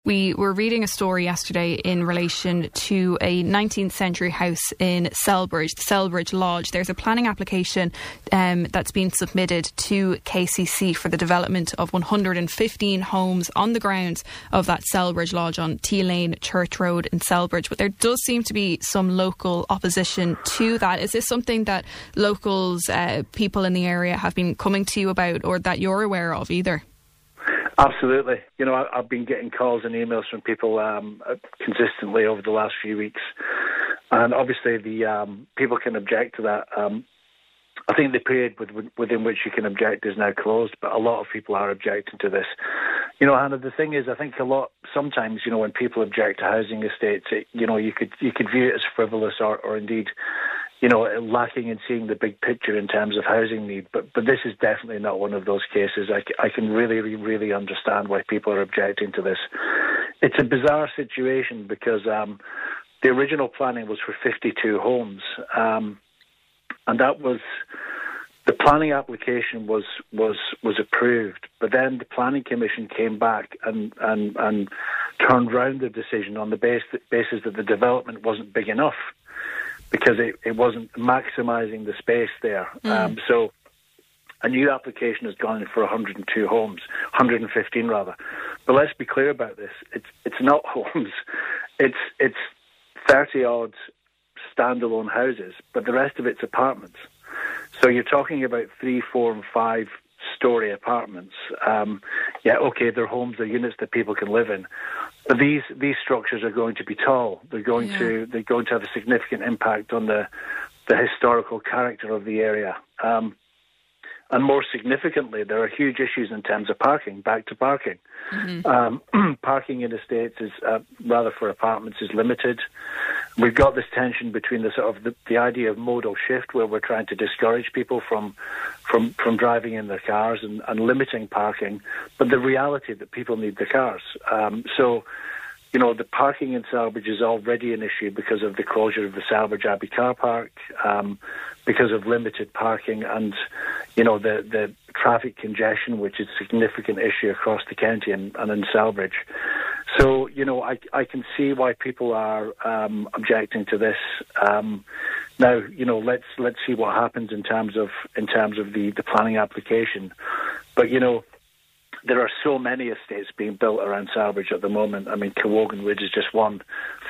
We were reading a story yesterday in relation to a 19th century house in Selbridge, the Selbridge Lodge. There's a planning application that's been submitted to KCC for the development of 115 homes on the grounds of that Selbridge Lodge on T Lane Church Road in Selbridge. But there does seem to be some local opposition to that. Is this something that locals, people in the area have been coming to you about, or that you're aware of either? Absolutely. You know, I've been getting calls and emails from people consistently over the last few weeks. And obviously the people can object to that. I think the period within which you can object is now closed, but a lot of people are objecting to this. You know, Hannah, the thing is, I think sometimes, you know, when people object to housing estates, you could view it as frivolous or indeed, you know, lacking in seeing the big picture in terms of housing need. But this is definitely not one of those cases. I can really understand why people are objecting to this. It's a bizarre situation because the original planning was for 52 homes, and that was the planning application was approved. But then the Planning Commission came back and turned round the decision on the basis that the development wasn't big enough, because it wasn't maximising the space there. So a new application has gone in for 102 homes, 115 rather. But let's be clear about this. It's not homes. It's 30-odd standalone houses, but the rest of it's apartments. So you're talking about 3, 4 and 5-storey apartments. They're homes, they're units that people can live in. But these structures are going to be tall. They're going to have a significant impact on the historical character of the area. And more significantly, there are huge issues in terms of parking, back to parking. Mm-hmm. Parking in estates is, rather for apartments, is limited. We've got this tension between the idea of modal shift, where we're trying to discourage people from driving in their cars and limiting parking, but the reality that people need their cars. So, you know, the parking in Selbridge is already an issue because of the closure of the Selbridge Abbey car park, because of limited parking and, you know, the traffic congestion, which is a significant issue across the county and in Selbridge. So, you know, I can see why people are objecting to this. Now, you know, let's see what happens in terms of the planning application. But, you know, there are so many estates being built around Selbridge at the moment. I mean, Cawogan Ridge is just one,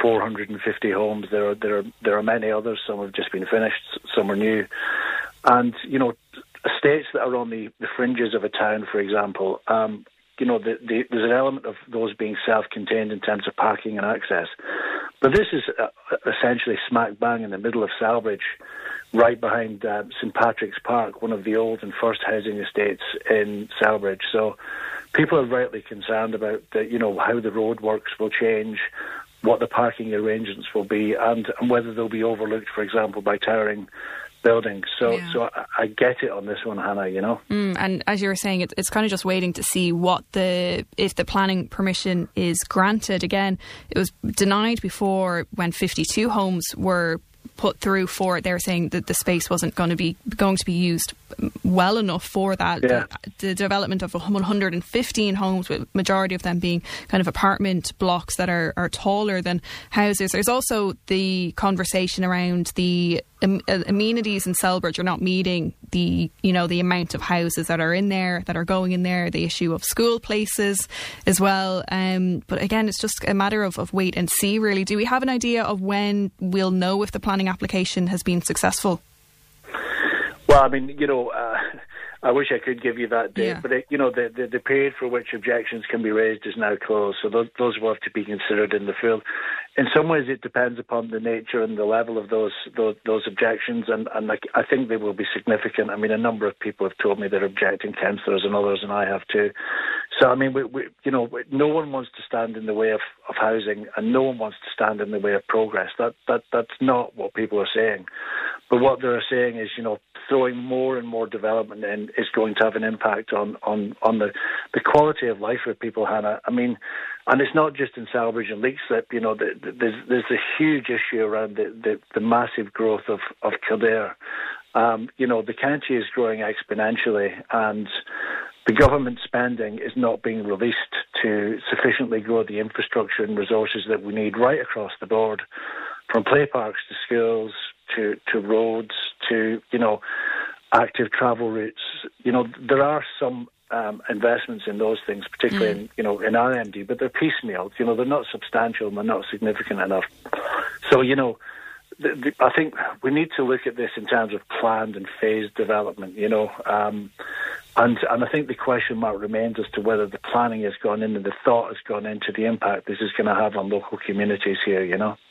450 homes. There are many others. Some have just been finished, some are new. And, you know, estates that are on the fringes of a town, for example, you know, there's an element of those being self-contained in terms of parking and access. But this is essentially smack bang in the middle of Selbridge, right behind St Patrick's Park, one of the old and first housing estates in Selbridge. So people are rightly concerned about how the roadworks will change, what the parking arrangements will be, and whether they'll be overlooked, for example, by towering buildings. So I get it on this one, Hannah, you know. And as you were saying, it's kind of just waiting to see if the planning permission is granted. Again, it was denied before when 52 homes were put through for it. They were saying that the space wasn't going to be used well enough for that. Yeah. The development of 115 homes, with majority of them being kind of apartment blocks that are taller than houses. There's also the conversation around the amenities in Selbridge are not meeting the amount of houses that are in there, that are going in there, the issue of school places as well. But again, it's just a matter of wait and see, really. Do we have an idea of when we'll know if the planning application has been successful? Well, I mean, I wish I could give you that date, but the period for which objections can be raised is now closed, so those will have to be considered in the field. In some ways, it depends upon the nature and the level of those objections, and I think they will be significant. I mean, a number of people have told me they're objecting, councillors and others, and I have too. So, I mean, no one wants to stand in the way of housing, and no one wants to stand in the way of progress. That's not what people are saying. But what they're saying is, throwing more and more development in is going to have an impact on the quality of life for people, Hannah. I mean, and it's not just in Selbridge and Leixlip. There's a huge issue around the massive growth of Kildare. The county is growing exponentially, and the government spending is not being released to sufficiently grow the infrastructure and resources that we need right across the board, from play parks to schools to roads to, active travel routes. There are some investments in those things, particularly in RMD, but they're piecemeal. They're not substantial and they're not significant enough. So, I think we need to look at this in terms of planned and phased development, and I think the question mark remains as to whether the planning has gone in and the thought has gone into the impact this is going to have on local communities here,